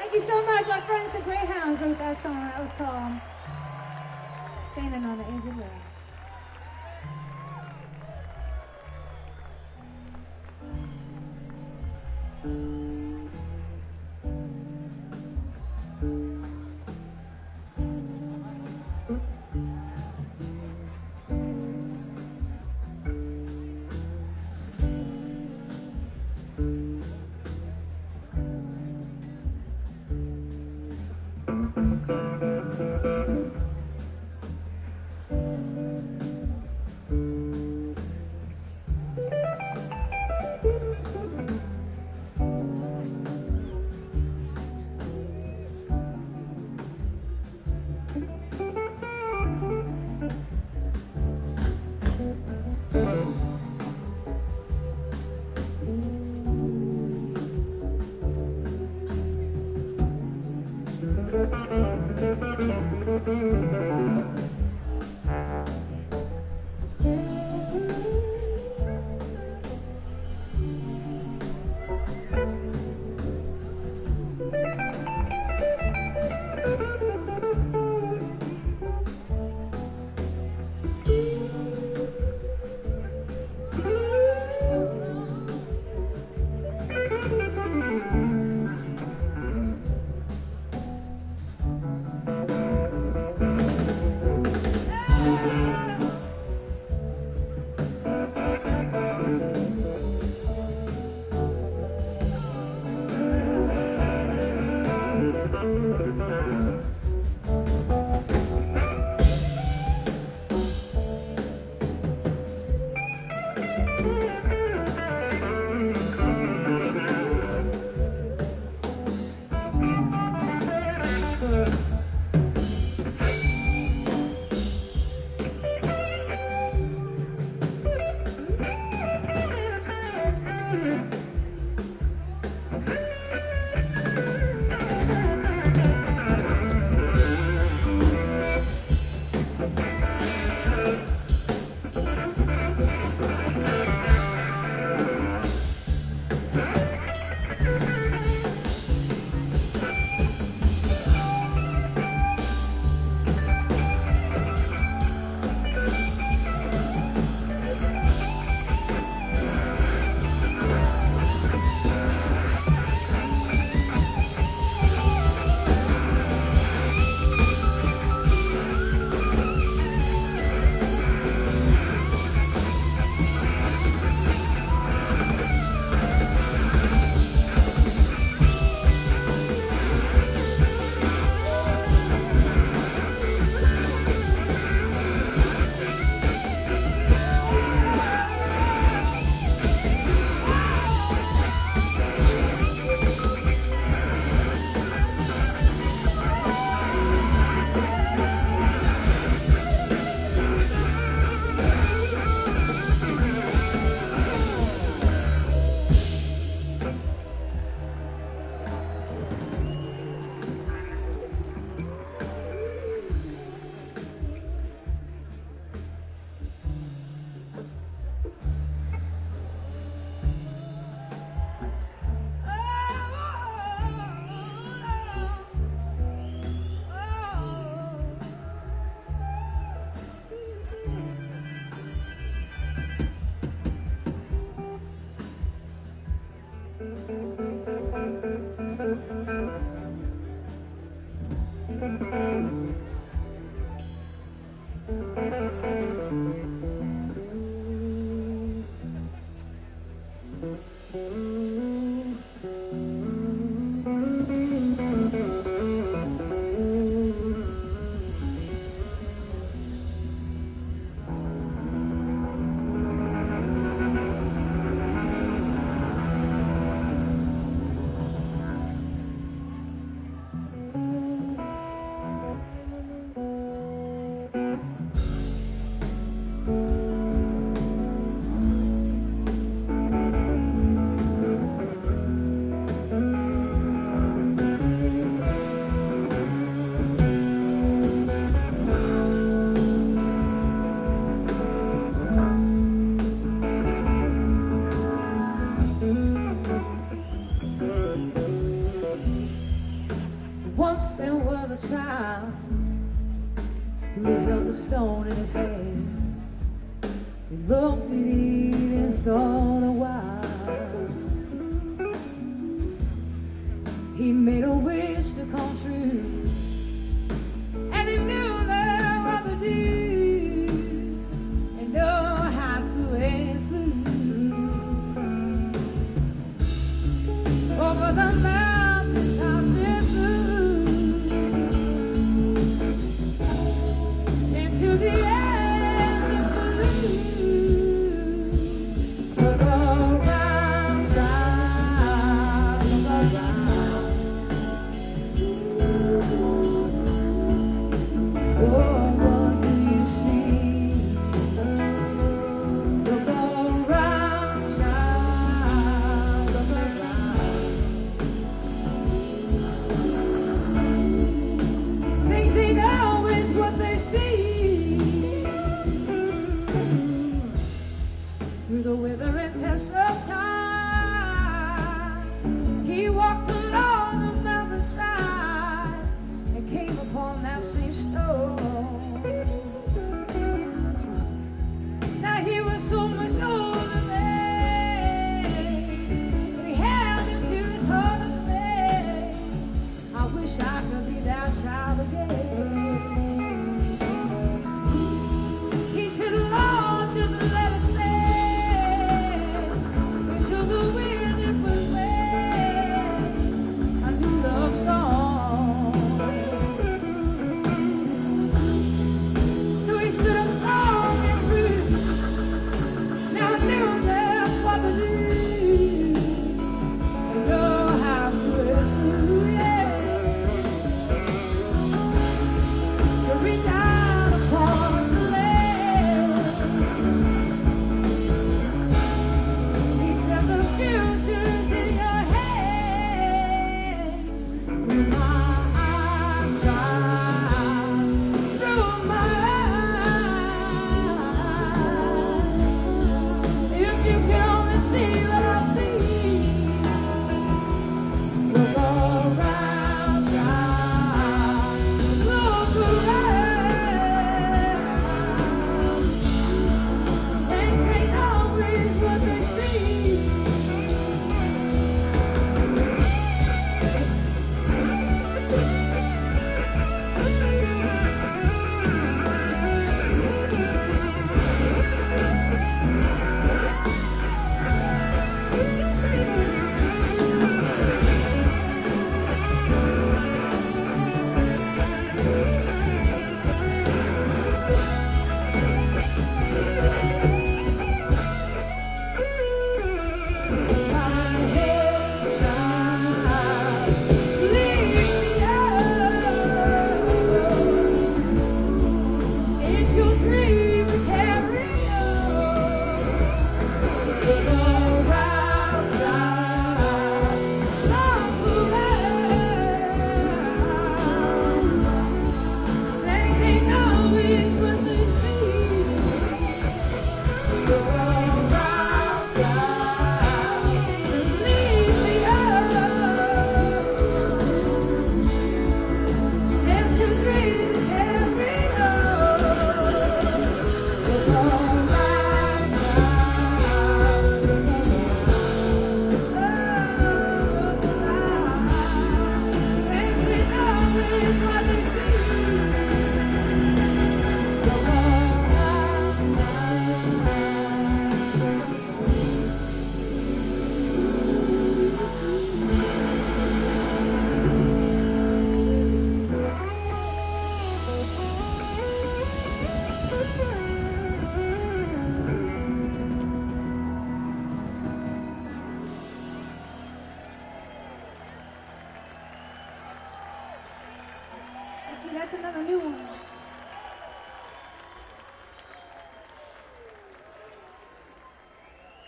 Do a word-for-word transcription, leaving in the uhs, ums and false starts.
Thank you so much. Our friends the Greyhounds wrote that song. That was called Standing on the Edge of Love. once there was a child who held a stone in his hand. He looked at it and thought a while. He made a wish to come true, and he knew that what to do, and know how to and flew over the mountain tops and through into the endless blue. Look around, child, look around. Oh, what do you see? Look around, child, look around. Things ain't always what they seem. Through the weather and test of time, he walked along the mountainside and came upon that same stone. Now he was so much older then, but he had into his heart to say, I wish I could be that child again. He said, Lord, just let it sail into the wind it would play a new love song. So he stood up strong and true. Now I knew that's what to do. I know how to do, yeah. To reach out across the land. He said the future's in your hands. Through my eyes, child, through my eyes. If you can only see what I see, look around, child, look around. Things ain't always what they seem. That's another new one.